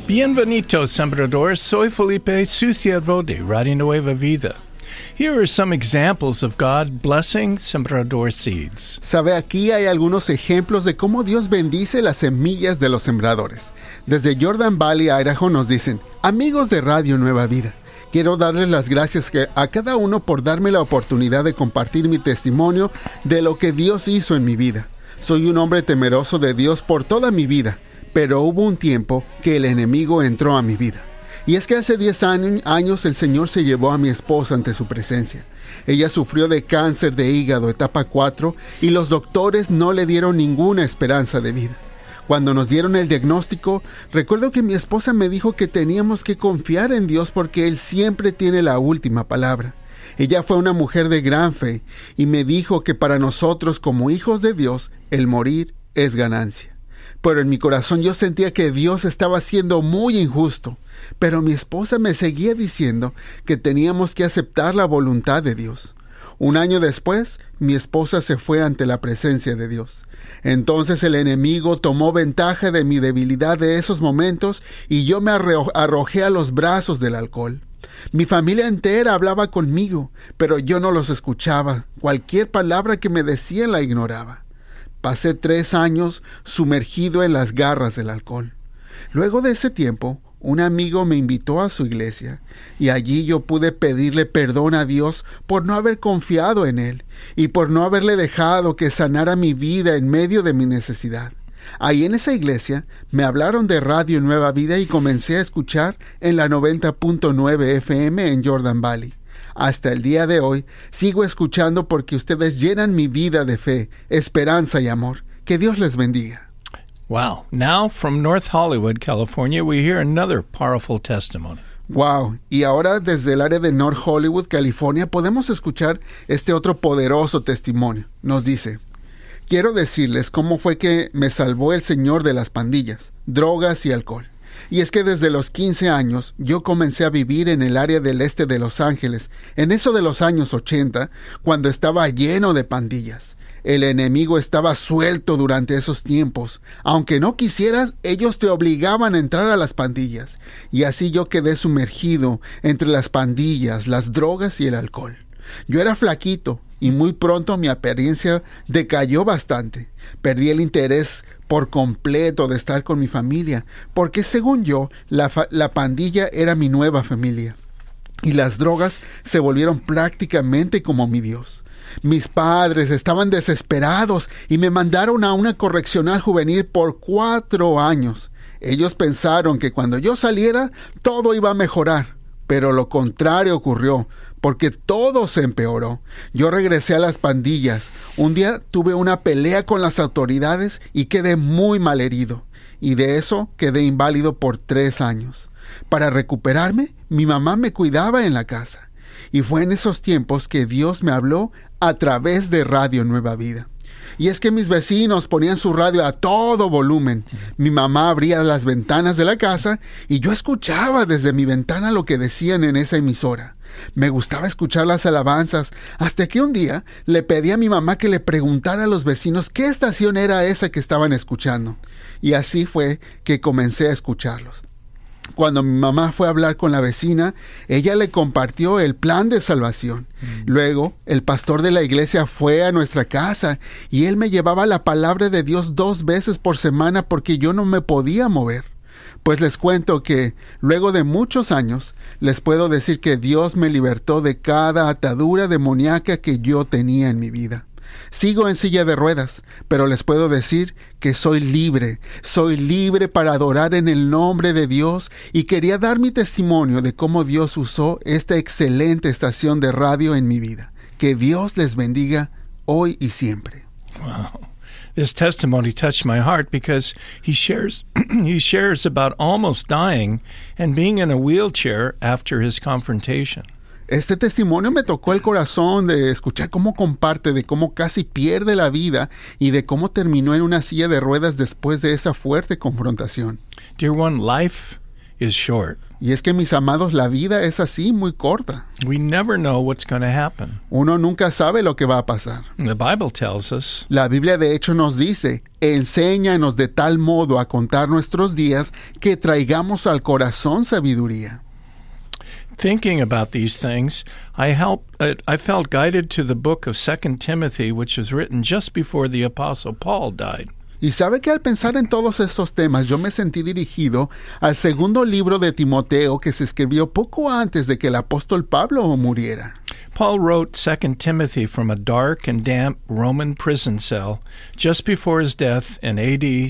Bienvenidos, sembradores. Soy Felipe, su siervo de Radio Nueva Vida. Here are some examples of God blessing sembrador seeds. Sabe, aquí hay algunos ejemplos de cómo Dios bendice las semillas de los sembradores. Desde Jordan Valley, Idaho, nos dicen: amigos de Radio Nueva Vida, quiero darles las gracias a cada uno por darme la oportunidad de compartir mi testimonio de lo que Dios hizo en mi vida. Soy un hombre temeroso de Dios por toda mi vida, pero hubo un tiempo que el enemigo entró a mi vida. Y es que hace 10 años el Señor se llevó a mi esposa ante su presencia. Ella sufrió de cáncer de hígado etapa 4 y los doctores no le dieron ninguna esperanza de vida. Cuando nos dieron el diagnóstico, recuerdo que mi esposa me dijo que teníamos que confiar en Dios porque Él siempre tiene la última palabra. Ella fue una mujer de gran fe y me dijo que para nosotros como hijos de Dios, el morir es ganancia. Pero en mi corazón yo sentía que Dios estaba siendo muy injusto. Pero mi esposa me seguía diciendo que teníamos que aceptar la voluntad de Dios. Un año después, mi esposa se fue ante la presencia de Dios. Entonces el enemigo tomó ventaja de mi debilidad de esos momentos y yo me arrojé a los brazos del alcohol. Mi familia entera hablaba conmigo, pero yo no los escuchaba. Cualquier palabra que me decían la ignoraba. Pasé 3 años sumergido en las garras del alcohol. Luego de ese tiempo, un amigo me invitó a su iglesia y allí yo pude pedirle perdón a Dios por no haber confiado en Él y por no haberle dejado que sanara mi vida en medio de mi necesidad. Ahí en esa iglesia me hablaron de Radio Nueva Vida y comencé a escuchar en la 90.9 FM en Jordan Valley. Hasta el día de hoy sigo escuchando porque ustedes llenan mi vida de fe, esperanza y amor. Que Dios les bendiga. Wow. Now from North Hollywood, California, we hear another powerful testimony. Wow. Y ahora desde el área de North Hollywood, California, podemos escuchar este otro poderoso testimonio. Nos dice: quiero decirles cómo fue que me salvó el Señor de las pandillas, drogas y alcohol. Y es que desde los 15 años yo comencé a vivir en el área del este de Los Ángeles, en eso de los años 80, cuando estaba lleno de pandillas. El enemigo estaba suelto durante esos tiempos. Aunque no quisieras, ellos te obligaban a entrar a las pandillas. Y así yo quedé sumergido entre las pandillas, las drogas y el alcohol. Yo era flaquito y muy pronto mi apariencia decayó bastante. Perdí el interés por completo de estar con mi familia, porque según yo, la pandilla era mi nueva familia. Y las drogas se volvieron prácticamente como mi Dios. Mis padres estaban desesperados y me mandaron a una correccional juvenil por 4 años. Ellos pensaron que cuando yo saliera, todo iba a mejorar. Pero lo contrario ocurrió, porque todo se empeoró. Yo regresé a las pandillas. Un día tuve una pelea con las autoridades y quedé muy malherido. Y de eso quedé inválido por 3 años. Para recuperarme, mi mamá me cuidaba en la casa. Y fue en esos tiempos que Dios me habló a través de Radio Nueva Vida. Y es que mis vecinos ponían su radio a todo volumen. Mi mamá abría las ventanas de la casa y yo escuchaba desde mi ventana lo que decían en esa emisora. Me gustaba escuchar las alabanzas, hasta que un día le pedí a mi mamá que le preguntara a los vecinos qué estación era esa que estaban escuchando. Y así fue que comencé a escucharlos. Cuando mi mamá fue a hablar con la vecina, ella le compartió el plan de salvación. Luego, el pastor de la iglesia fue a nuestra casa y él me llevaba la palabra de Dios 2 veces por semana porque yo no me podía mover. Pues les cuento que, luego de muchos años, les puedo decir que Dios me libertó de cada atadura demoníaca que yo tenía en mi vida. Sigo en silla de ruedas, pero les puedo decir que soy libre para adorar en el nombre de Dios y quería dar mi testimonio de cómo Dios usó esta excelente estación de radio en mi vida. Que Dios les bendiga hoy y siempre. Wow. This testimony touched my heart because he shares about almost dying and being in a wheelchair after his confrontation. Este testimonio me tocó el corazón de escuchar cómo comparte de cómo casi pierde la vida y de cómo terminó en una silla de ruedas después de esa fuerte confrontación. Dear one, life is short. Y es que, mis amados, la vida es así, muy corta. We never know what's going to happen. Uno nunca sabe lo que va a pasar. The Bible tells us, La Biblia de hecho nos dice, enséñanos de tal modo a contar nuestros días que traigamos al corazón sabiduría. thinking about these things, I felt guided to the book of 2 Timothy, which was written just before the Apostle Paul died. Y sabe que al pensar en todos estos temas, yo me sentí dirigido al segundo libro de Timoteo que se escribió poco antes de que el apóstol Pablo muriera. Paul wrote 2 Timothy from a dark and damp Roman prison cell just before his death in AD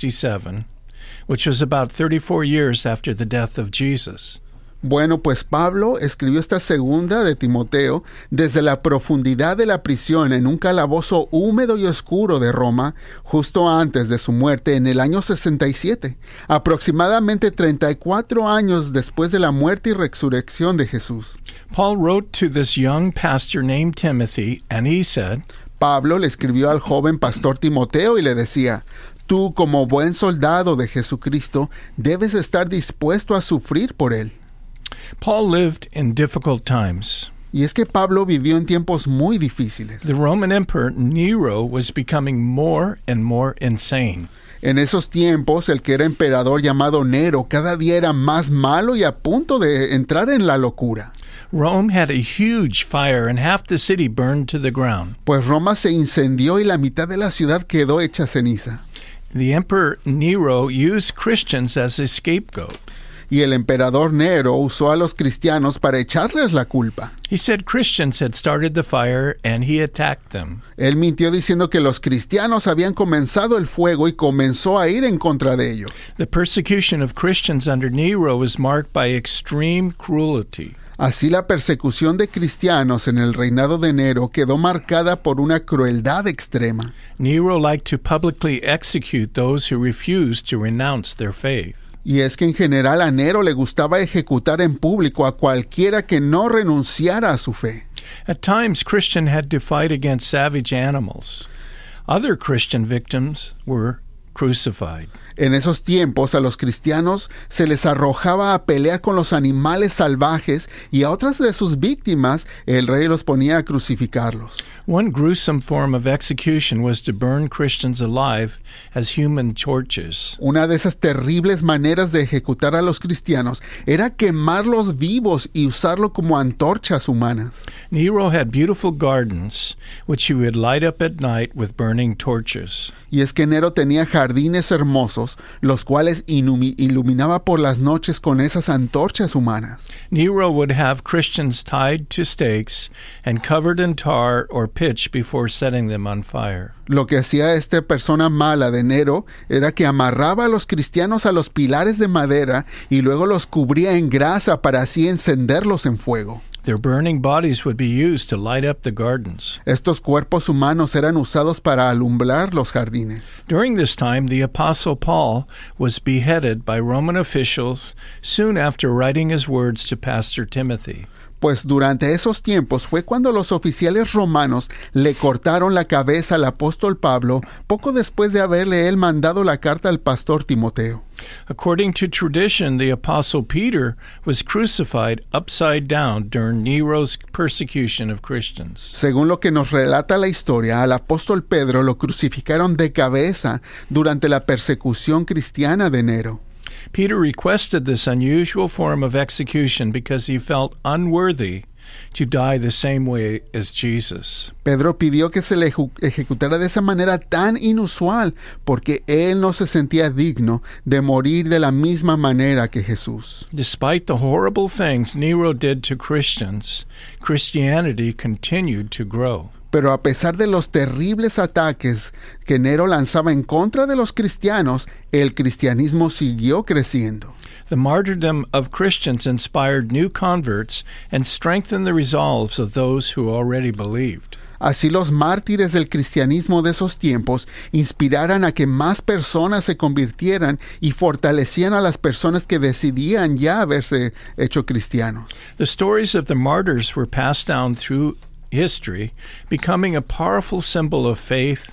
67, which was about 34 years after the death of Jesus. Bueno, pues Pablo escribió esta segunda de Timoteo desde la profundidad de la prisión en un calabozo húmedo y oscuro de Roma, justo antes de su muerte en el año 67, aproximadamente 34 años después de la muerte y resurrección de Jesús. Paul wrote to this young pastor named Timothy, and he said, Pablo le escribió al joven pastor Timoteo y le decía, tú como buen soldado de Jesucristo debes estar dispuesto a sufrir por él. Paul lived in difficult times. Y es que Pablo vivió en tiempos muy difíciles. The Roman Emperor Nero was becoming more and more insane. En esos tiempos, el que era emperador llamado Nero cada día era más malo y a punto de entrar en la locura. Rome had a huge fire and half the city burned to the ground. Pues Roma se incendió y la mitad de la ciudad quedó hecha ceniza. The Emperor Nero used Christians as a scapegoat. Y el emperador Nero usó a los cristianos para echarles la culpa. He said Christians had started the fire and he attacked them. Él mintió diciendo que los cristianos habían comenzado el fuego y comenzó a ir en contra de ellos. The persecution of Christians under Nero was marked by extreme cruelty. Así la persecución de cristianos en el reinado de Nero quedó marcada por una crueldad extrema. Nero liked to publicly execute those who refused to renounce their faith. Y es que en general a Nero le gustaba ejecutar en público a cualquiera que no renunciara a su fe. At times, Christians had to fight against savage animals. Other Christian victims were crucified. En esos tiempos a los cristianos se les arrojaba a pelear con los animales salvajes y a otras de sus víctimas el rey los ponía a crucificarlos. One gruesome form of execution was to burn Christians alive as human torches. Una de esas terribles maneras de ejecutar a los cristianos era quemarlos vivos y usarlo como antorchas humanas. Nero had beautiful gardens, which he would light up at night with burning torches. Y es que Nero tenía jardines hermosos, los cuales iluminaba por las noches con esas antorchas humanas. Nero would have Christians tied to stakes and covered in tar or pitch before setting them on fire. Lo que hacía esta persona mala de Nero era que amarraba a los cristianos a los pilares de madera y luego los cubría en grasa para así encenderlos en fuego. Their burning bodies would be used to light up the gardens. Estos cuerpos humanos eran usados para alumbrar los jardines. During this time, the Apostle Paul was beheaded by Roman officials soon after writing his words to Pastor Timothy. Pues durante esos tiempos fue cuando los oficiales romanos le cortaron la cabeza al apóstol Pablo poco después de haberle él mandado la carta al pastor Timoteo. According to tradition, the Apostle Peter was crucified upside down during Nero's persecution of Christians. Según lo que nos relata la historia, al apóstol Pedro lo crucificaron de cabeza durante la persecución cristiana de Nero. Peter requested this unusual form of execution because he felt unworthy to die the same way as Jesus. Pedro pidió que se le ejecutara de esa manera tan inusual porque él no se sentía digno de morir de la misma manera que Jesús. Despite the horrible things Nero did to Christians, Christianity continued to grow. Pero a pesar de los terribles ataques que Nero lanzaba en contra de los cristianos, el cristianismo siguió creciendo. The martyrdom of Christians inspired new converts and strengthened the resolves of those who already believed. Así los mártires del cristianismo de esos tiempos inspiraran a que más personas se convirtieran y fortalecían a las personas que decidían ya haberse hecho cristianos. The stories of the martyrs were passed down through history, becoming a powerful symbol of faith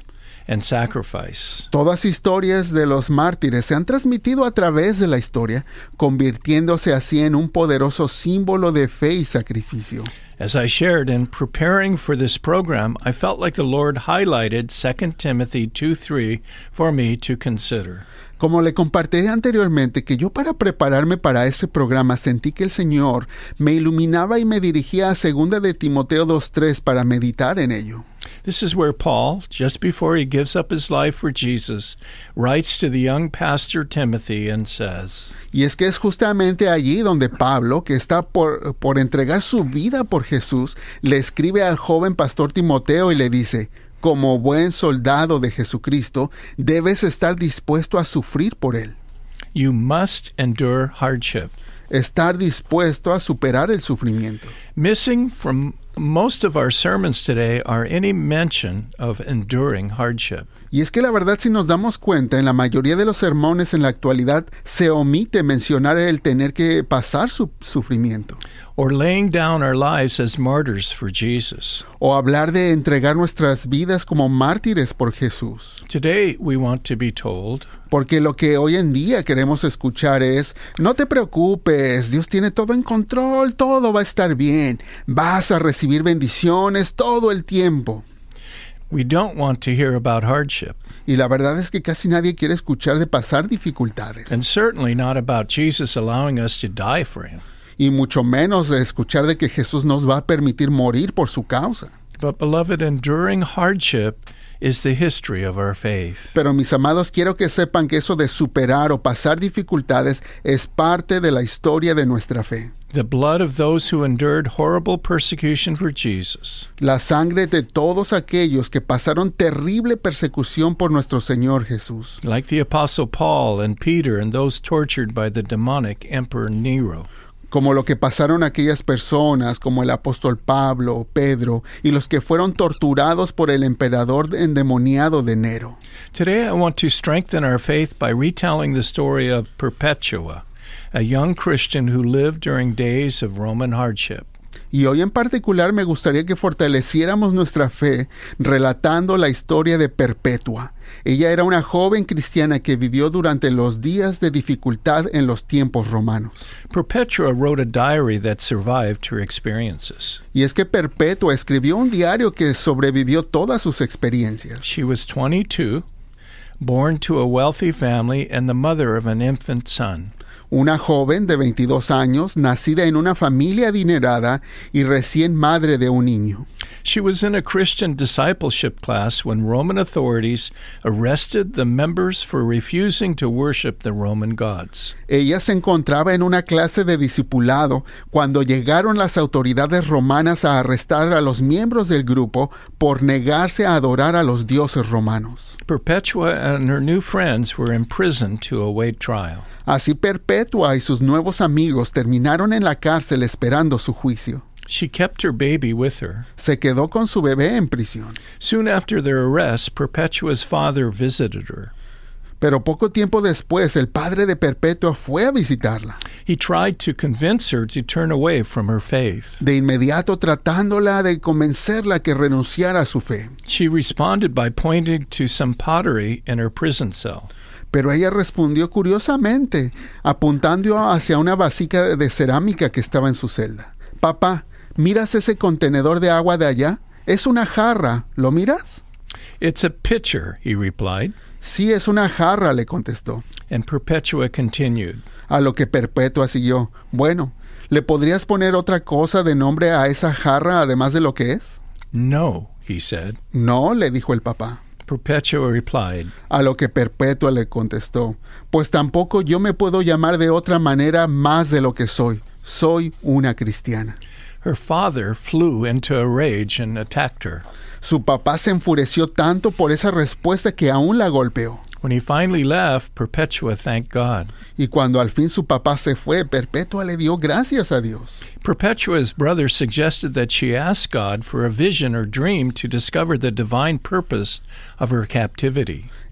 and sacrifice. Todas historias de los mártires se han transmitido a través de la historia, convirtiéndose así en un poderoso símbolo de fe y sacrificio. As I shared in preparing for this program, I felt like the Lord highlighted 2 Timothy 2:3 for me to consider. Como le compartiré anteriormente, que yo para prepararme para ese programa sentí que el Señor me iluminaba y me dirigía a 2 de Timoteo 2:3 para meditar en ello. This is where Paul, just before he gives up his life for Jesus, writes to the young pastor Timothy and says, Y es que es justamente allí donde Pablo, que está por entregar su vida por Jesús, le escribe al joven pastor Timoteo y le dice: como buen soldado de Jesucristo, debes estar dispuesto a sufrir por él. You must endure hardship. Estar dispuesto a superar el sufrimiento. Missing from most of our sermons today are any mention of enduring hardship. Y es que la verdad, si nos damos cuenta, en la mayoría de los sermones en la actualidad se omite mencionar el tener que pasar su sufrimiento. Or laying down our lives as martyrs for Jesus. O hablar de entregar nuestras vidas como mártires por Jesús. Today we want to be told, porque lo que hoy en día queremos escuchar es: no te preocupes, Dios tiene todo en control, todo va a estar bien, vas a recibir bendiciones todo el tiempo. We don't want to hear about hardship. Y la verdad es que casi nadie quiere escuchar de pasar dificultades. And certainly not about Jesus allowing us to die for him. Y mucho menos de escuchar de que Jesús nos va a permitir morir por su causa. But beloved, enduring hardship is the history of our faith. Pero mis amados, quiero que sepan que eso de superar o pasar dificultades es parte de la historia de nuestra fe. The blood of those who endured horrible persecution for Jesus. La sangre de todos aquellos que pasaron terrible persecución por nuestro Señor Jesús. Like the Apostle Paul and Peter and those tortured by the demonic Emperor Nero. Como lo que pasaron aquellas personas como el apóstol Pablo, Pedro y los que fueron torturados por el emperador endemoniado de Nero. Today I want to strengthen our faith by retelling the story of Perpetua, a young Christian who lived during days of Roman hardship. Y hoy en particular me gustaría que fortaleciéramos nuestra fe relatando la historia de Perpetua. Ella era una joven cristiana que vivió durante los días de dificultad en los tiempos romanos. Perpetua wrote a diary that survived her experiences. Y es que Perpetua escribió un diario que sobrevivió todas sus experiencias. She was 22, born to a wealthy family and the mother of an infant son. Una joven de 22 años, nacida en una familia adinerada y recién madre de un niño. She was in a Christian discipleship class when Roman authorities arrested the members for refusing to worship the Roman gods. Ella se encontraba en una clase de discipulado cuando llegaron las autoridades romanas a arrestar a los miembros del grupo por negarse a adorar a los dioses romanos. Perpetua and her new friends were imprisoned to await trial. Así Perpetua y sus nuevos amigos terminaron en la cárcel esperando su juicio. She kept her baby with her. Se quedó con su bebé en prisión. Soon after their arrest, Perpetua's father visited her. Pero poco tiempo después, el padre de Perpetua fue a visitarla. He tried to convince her to turn away from her faith. De inmediato tratándola de convencerla a que renunciara a su fe. She responded by pointing to some pottery in her prison cell. Pero ella respondió curiosamente, apuntando hacia una vasija de cerámica que estaba en su celda. Papá, ¿miras ese contenedor de agua de allá? Es una jarra, ¿lo miras? It's a pitcher, he replied. Sí, es una jarra, le contestó. And Perpetua continued. A lo que Perpetua siguió. Bueno, ¿le podrías poner otra cosa de nombre a esa jarra además de lo que es? No, he said. No, le dijo el papá. Perpetua replied. A lo que Perpetua le contestó. Pues tampoco yo me puedo llamar de otra manera más de lo que soy. Soy una cristiana. Her father flew into a rage and attacked her. Su papá se enfureció tanto por esa respuesta que aún la golpeó. When he finally left, Perpetua thanked God. Y cuando al fin su papá se fue, Perpetua le dio gracias a Dios. Perpetua's brother suggested that she ask God for a vision or dream to discover the divine purpose of her captivity.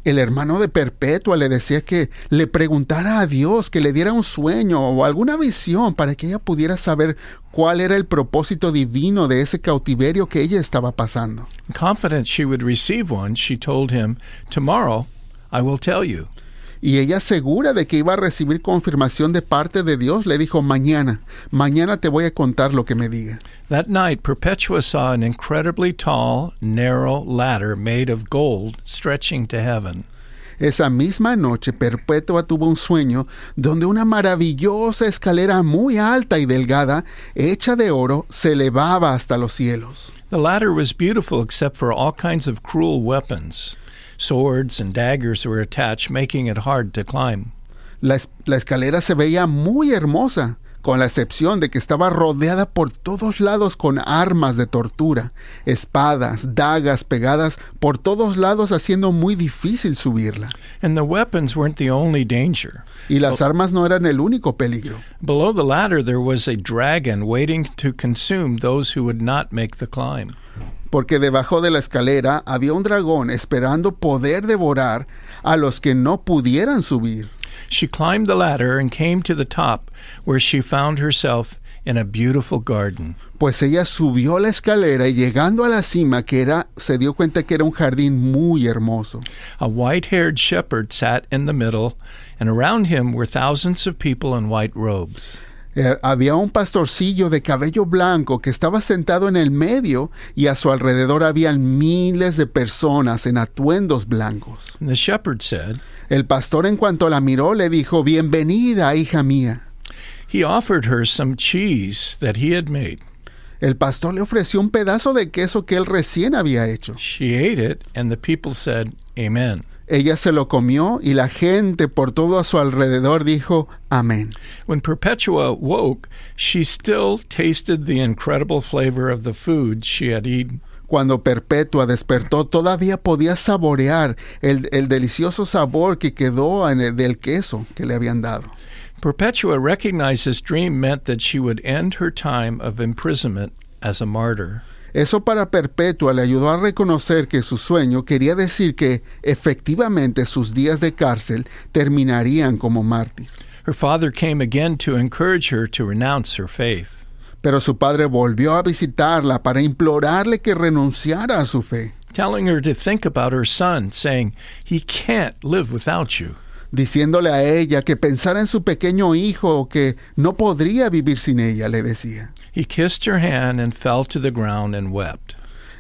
El hermano de Perpetua le decía que le preguntara a Dios, que le diera un sueño o alguna visión para que ella pudiera saber cuál era el propósito divino de ese cautiverio que ella estaba pasando. Confident she would receive one, she told him, "Tomorrow I will tell you." Y ella, segura de que iba a recibir confirmación de parte de Dios, le dijo, mañana te voy a contar lo que me diga. That night, Perpetua saw an incredibly tall, narrow ladder made of gold stretching to heaven. Esa misma noche, Perpetua tuvo un sueño donde una maravillosa escalera muy alta y delgada, hecha de oro, se elevaba hasta los cielos. The ladder was beautiful except for all kinds of cruel weapons. Swords and daggers were attached, making it hard to climb. La escalera se veía muy hermosa, con la excepción de que estaba rodeada por todos lados con armas de tortura, espadas, dagas pegadas por todos lados, haciendo muy difícil subirla. And the weapons weren't the only danger. Y las armas no eran el único peligro. Below the ladder there was a dragon waiting to consume those who would not make the climb. Porque debajo de la escalera había un dragón esperando poder devorar a los que no pudieran subir. She climbed the ladder and came to the top, where she found herself in a beautiful garden. Pues ella subió la escalera y llegando a la cima, se dio cuenta que era un jardín muy hermoso. A white-haired shepherd sat in the middle, and around him were thousands of people in white robes. Había un pastorcillo de cabello blanco que estaba sentado en el medio y a su alrededor habían miles de personas en atuendos blancos. And the shepherd said, El pastor, en cuanto la miró, le dijo, bienvenida, hija mía. He offered her some cheese that he had made. El pastor le ofreció un pedazo de queso que él recién había hecho. She ate it, and the people said, Amen. Ella se lo comió y la gente por todo a su alrededor dijo, amén. When Perpetua woke, she still tasted the incredible flavor of the food she had eaten. Cuando Perpetua despertó, todavía podía saborear el delicioso sabor que quedó del queso que le habían dado. Perpetua recognized this dream meant that she would end her time of imprisonment as a martyr. Eso para Perpetua le ayudó a reconocer que su sueño quería decir que efectivamente sus días de cárcel terminarían como mártir. Her father came again to encourage her to renounce her faith. Pero su padre volvió a visitarla para implorarle que renunciara a su fe, telling her to think about her son, saying, "He can't live without you." diciéndole a ella que pensara en su pequeño hijo que no podría vivir sin ella, le decía. He kissed her hand and fell to the ground and wept.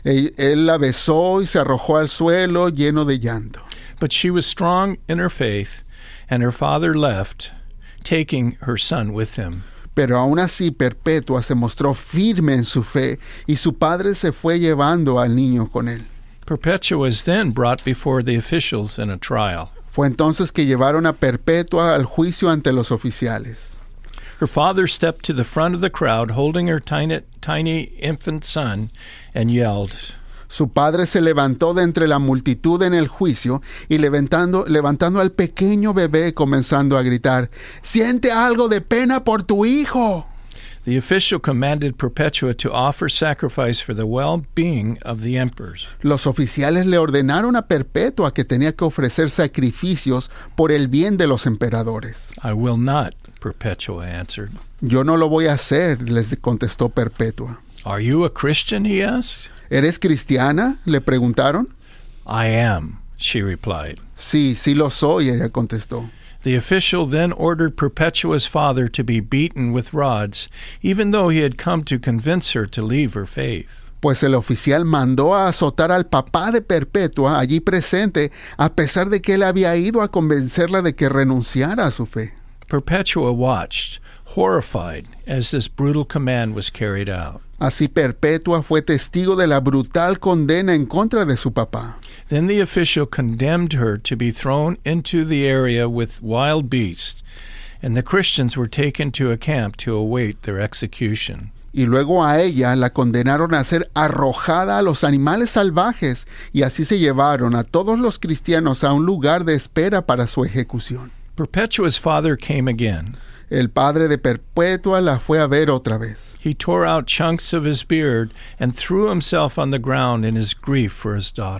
Él la besó y se arrojó al suelo lleno de llanto. But she was strong in her faith, and her father left, taking her son with him. Pero aún así Perpetua se mostró firme en su fe y su padre se fue llevando al niño con él. Perpetua was then brought before the officials in a trial. Fue entonces que llevaron a Perpetua al juicio ante los oficiales. Her father stepped to the front of the crowd holding her tiny infant son and yelled. Su padre se levantó de entre la multitud en el juicio y levantando al pequeño bebé comenzando a gritar, «¡Siente algo de pena por tu hijo!» The official commanded Perpetua to offer sacrifice for the well-being of the emperors. Los oficiales le ordenaron a Perpetua que tenía que ofrecer sacrificios por el bien de los emperadores. I will not, Perpetua answered. Yo no lo voy a hacer, les contestó Perpetua. Are you a Christian? He asked. ¿Eres cristiana?, le preguntaron. I am, she replied. Sí lo soy, ella contestó. The official then ordered Perpetua's father to be beaten with rods, even though he had come to convince her to leave her faith. Pues el oficial mandó a azotar al papá de Perpetua allí presente, a pesar de que él había ido a convencerla de que renunciara a su fe. Perpetua watched, horrified, as this brutal command was carried out. Así Perpetua fue testigo de la brutal condena en contra de su papá. Then the official condemned her to be thrown into the area with wild beasts, and the Christians were taken to a camp to await their execution. Y luego a ella la condenaron a ser arrojada a los animales salvajes, y así se llevaron a todos los cristianos a un lugar de espera para su ejecución. Perpetua's father came again. El padre de Perpetua la fue a ver otra vez. He tore out chunks of his beard and threw himself on the ground in his grief for his daughter.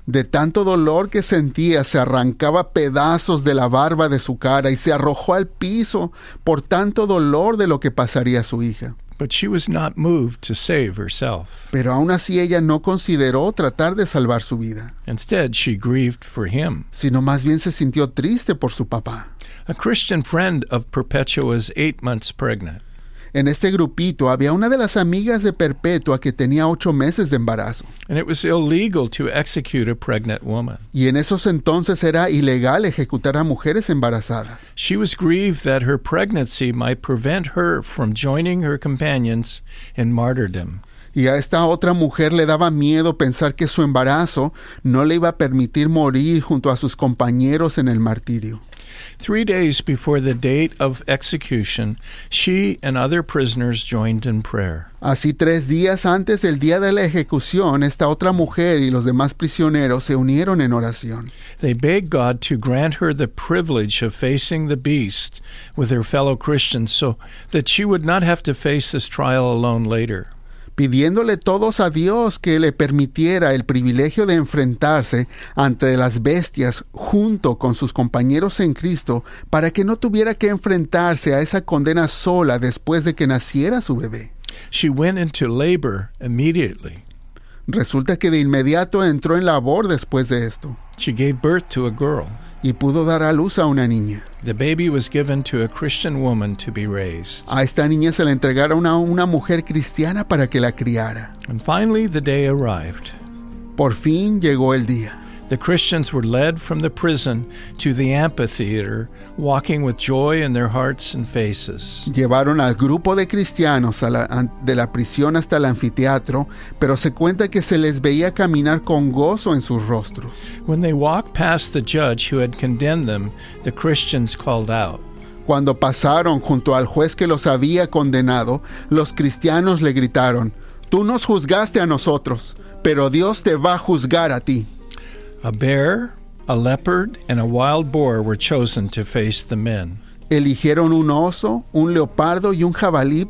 De tanto dolor que sentía, se arrancaba pedazos de la barba de su cara y se arrojó al piso por tanto dolor de lo que pasaría a su hija. But she was not moved to save herself. Pero aún así ella no consideró tratar de salvar su vida, Instead, she grieved for him. sino más bien se sintió triste por su papá. A Christian friend of Perpetua was 8 months pregnant. En este grupito había una de las amigas de Perpetua que tenía 8 meses de embarazo. And it was illegal to execute a pregnant woman. Y en esos entonces era ilegal ejecutar a mujeres embarazadas. She was grieved that her pregnancy might prevent her from joining her companions in martyrdom. Y a esta otra mujer le daba miedo pensar que su embarazo no le iba a permitir morir junto a sus compañeros en el martirio. 3 days before the date of execution, she and other prisoners joined in prayer. Así 3 días antes del día de la ejecución, esta otra mujer y los demás prisioneros se unieron en oración. They begged God to grant her the privilege of facing the beast with her fellow Christians so that she would not have to face this trial alone later. Pidiéndole todos a Dios que le permitiera el privilegio de enfrentarse ante las bestias junto con sus compañeros en Cristo para que no tuviera que enfrentarse a esa condena sola después de que naciera su bebé. She went into labor immediately. Resulta que de inmediato entró en labor después de esto She gave birth to a girl. y pudo dar a luz a una niña. The baby was given to a Christian woman to be raised. A esta niña se le entregaron a una mujer cristiana para que la criara. And finally, the day arrived. Por fin llegó el día. The Christians were led from the prison to the amphitheater, walking with joy in their hearts and faces. Llevaron al grupo de cristianos de la prisión hasta el anfiteatro, pero se cuenta que se les veía caminar con gozo en sus rostros. When they walked past the judge who had condemned them, the Christians called out, Cuando pasaron junto al juez que los había condenado, los cristianos le gritaron, «Tú nos juzgaste a nosotros, pero Dios te va a juzgar a ti». A bear, a leopard, and a wild boar were chosen to face the men. Eligieron un oso, un leopardo y un jabalí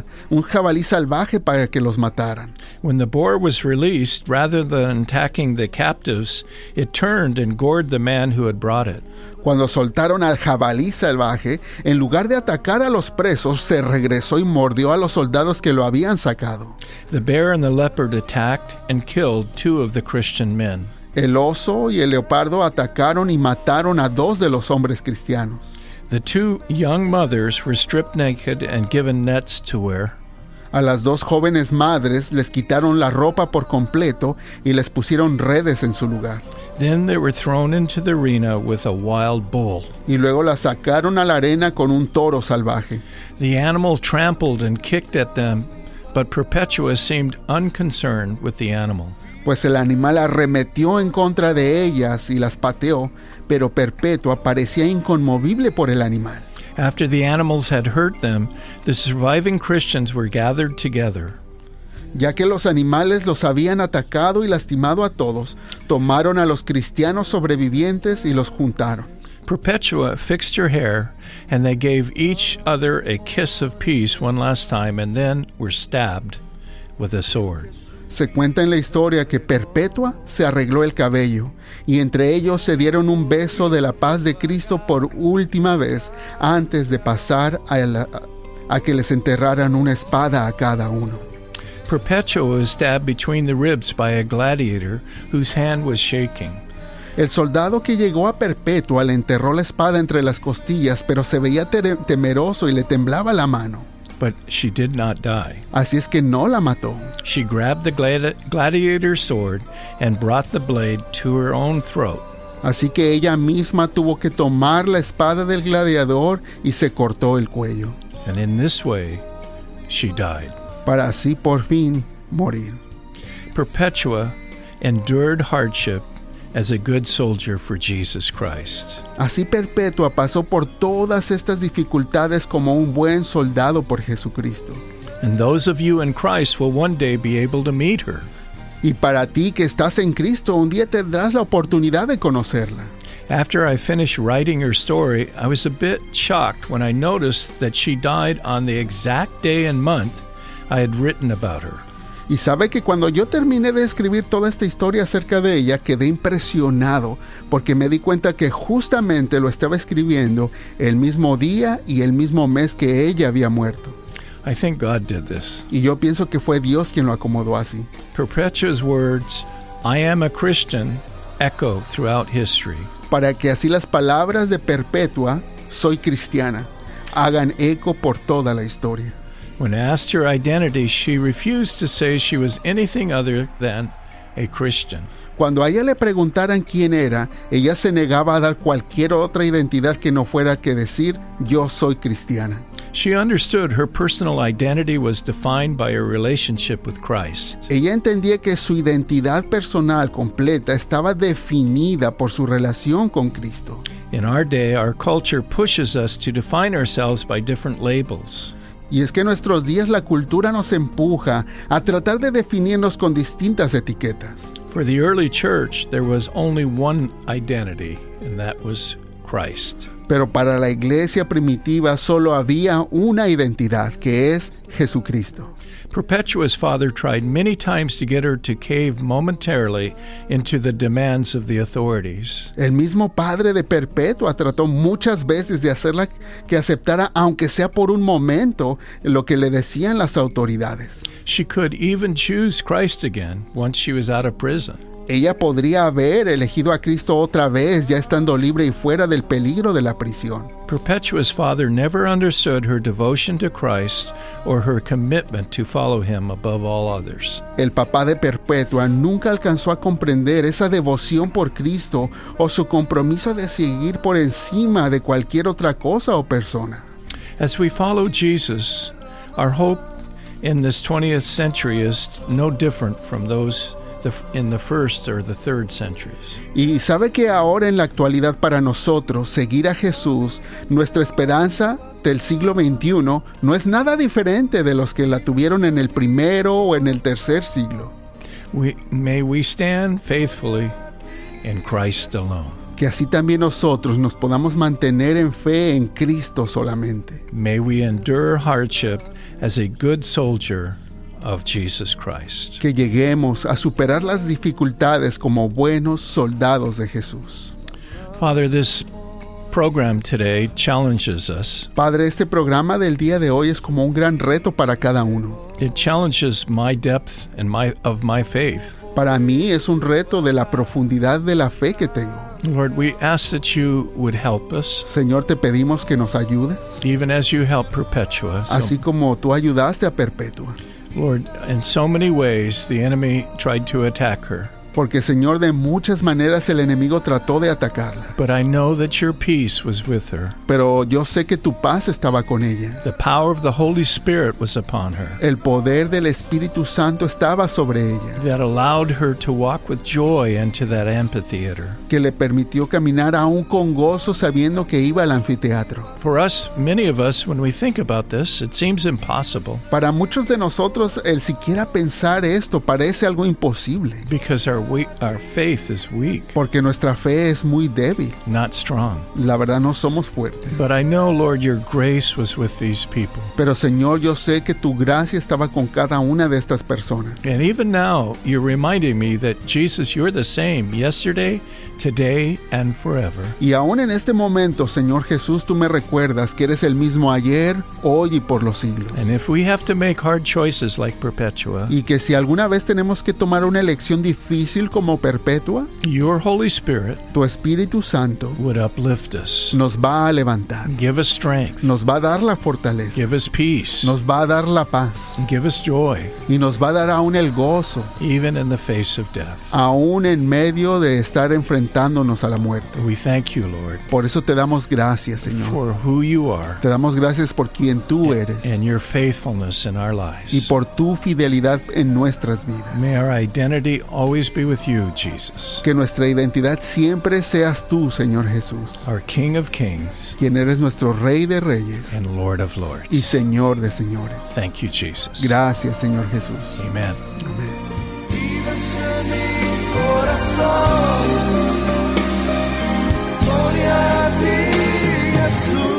salvaje para que los mataran. When the boar was released, rather than attacking the captives, it turned and gored the man who had brought it. Cuando soltaron al jabalí salvaje, en lugar de atacar a los presos, se regresó y mordió a los soldados que lo habían sacado. The bear and the leopard attacked and killed 2 of the Christian men. El oso y el leopardo atacaron y mataron a 2 de los hombres cristianos. The 2 young mothers were stripped naked and given nets to wear. A las 2 jóvenes madres les quitaron la ropa por completo y les pusieron redes en su lugar. Then they were thrown into the arena with a wild bull. Y luego las sacaron a la arena con un toro salvaje. The animal trampled and kicked at them, but Perpetua seemed unconcerned with the animal. Pues el animal arremetió en contra de ellas y las pateó, pero Perpetua parecía inconmovible por el animal. After the animals had hurt them, the surviving Christians were gathered together. Ya que los animales los habían atacado y lastimado a todos, tomaron a los cristianos sobrevivientes y los juntaron. Perpetua fixed her hair, and they gave each other a kiss of peace one last time, and then were stabbed with a sword. Se cuenta en la historia que Perpetua se arregló el cabello y entre ellos se dieron un beso de la paz de Cristo por última vez antes de pasar a que les enterraran una espada a cada uno. Perpetua was stabbed between the ribs by a gladiator whose hand was shaking. El soldado que llegó a Perpetua le enterró la espada entre las costillas, pero se veía temeroso y le temblaba la mano. But she did not die. Así es que no la mató. She grabbed the gladiator's sword and brought the blade to her own throat. Así que ella misma tuvo que tomar la espada del gladiador y se cortó el cuello. And in this way, she died. Para así por fin morir. Perpetua endured hardship as a good soldier for Jesus Christ. Así Perpetua pasó por todas estas dificultades como un buen soldado por Jesucristo. And those of you in Christ will one day be able to meet her. Y para ti que estás en Cristo, un día tendrás la oportunidad de conocerla. After I finished writing her story, I was a bit shocked when I noticed that she died on the exact day and month I had written about her. Y sabe que cuando yo terminé de escribir toda esta historia acerca de ella, quedé impresionado porque me di cuenta que justamente lo estaba escribiendo el mismo día y el mismo mes que ella había muerto. I think God did this. Y yo pienso que fue Dios quien lo acomodó así. Perpetua's words, I am a Christian, echo throughout history. Para que así las palabras de Perpetua, soy cristiana, hagan eco por toda la historia. When asked her identity, she refused to say she was anything other than a Christian. Cuando a ella le preguntaran quién era, ella se negaba a dar cualquier otra identidad que no fuera que decir, yo soy cristiana. She understood her personal identity was defined by her relationship with Christ. Ella entendía que su identidad personal completa estaba definida por su relación con Cristo. In our day, our culture pushes us to define ourselves by different labels. Y es que en nuestros días la cultura nos empuja a tratar de definirnos con distintas etiquetas. For the early church, there was only one identity, and that was Christ. Pero para la iglesia primitiva solo había una identidad, que es Jesucristo. Perpetua's father tried many times to get her to cave momentarily into the demands of the authorities. El mismo padre de Perpetua trató muchas veces de hacerla que aceptara, aunque sea por un momento, lo que le decían las autoridades. She could even choose Christ again once she was out of prison. Ella podría haber elegido a Cristo otra vez, ya estando libre y fuera del peligro de la prisión. Perpetua's father never understood her devotion to Christ or her commitment to follow him above all others. El papá de Perpetua nunca alcanzó a comprender esa devoción por Cristo o su compromiso de seguir por encima de cualquier otra cosa o persona. As we follow Jesus, our hope in this 20th century is no different from those in the first or the third centuries. Y sabe que ahora en la actualidad para nosotros seguir a Jesús, nuestra esperanza del siglo XXI no es nada diferente de los que la tuvieron en el primero o en el tercer siglo. May we stand faithfully in Christ alone. Que así también nosotros nos podamos mantener en fe en Cristo solamente. May we endure hardship as a good soldier of Jesus Christ. Que lleguemos a superar las dificultades como buenos soldados de Jesús. Father, this program today challenges us. Padre, este programa del día de hoy es como un gran reto para cada uno. It challenges my depth and of my faith. Para mí es un reto de la profundidad de la fe que tengo. Lord, we ask that you would help us. Señor, te pedimos que nos ayudes. Even as you help Perpetua. Así como tú ayudaste a Perpetua. Lord, in so many ways the enemy tried to attack her. Porque, Señor, de muchas maneras el enemigo trató de atacarla. But I know that your peace was with her. Pero yo sé que tu paz estaba con ella. The power of the Holy Spirit was upon her. El poder del Espíritu Santo estaba sobre ella. That allowed her to walk with joy into that amphitheater. Que le permitió caminar aún con gozo sabiendo que iba al anfiteatro. For us, many of us, when we think about this, it seems impossible. Para muchos de nosotros, el siquiera pensar esto parece algo imposible. Because our faith is weak. Porque nuestra fe es muy débil. Not strong. La verdad no somos fuertes. But I know, Lord, your grace was with these people. Pero, Señor, yo sé que tu gracia estaba con cada una de estas personas. And even now, you're reminding me that, Jesus, you're the same yesterday, today, and forever. Y aún en este momento, Señor Jesús, tú me recuerdas que eres el mismo ayer, hoy y por los siglos. And if we have to make hard choices like Perpetua, y que si alguna vez tenemos que tomar una elección difícil como Perpetua, your Holy Spirit tu Espíritu Santo would uplift us, nos va a levantar, give us strength, nos va a dar la fortaleza, give us peace, nos va a dar la paz, give us joy, y nos va a dar aún el gozo, even in the face of death. Aún en medio de estar enfrentándonos a la muerte. We thank you, Lord. Por eso te damos gracias, Señor. For who you are. Te damos gracias por quien tú eres. And your faithfulness in our lives. Y por tu fidelidad en nuestras vidas. May our identity always be with you, Jesus. Que nuestra identidad siempre seas tú, Señor Jesús. Our King of Kings. Quien eres nuestro Rey de Reyes. And Lord of Lords. Y Señor de Señores. Thank you, Jesus. Gracias, Señor Jesús. Amen. Amén. Vives en mi corazón, gloria a ti, Jesús.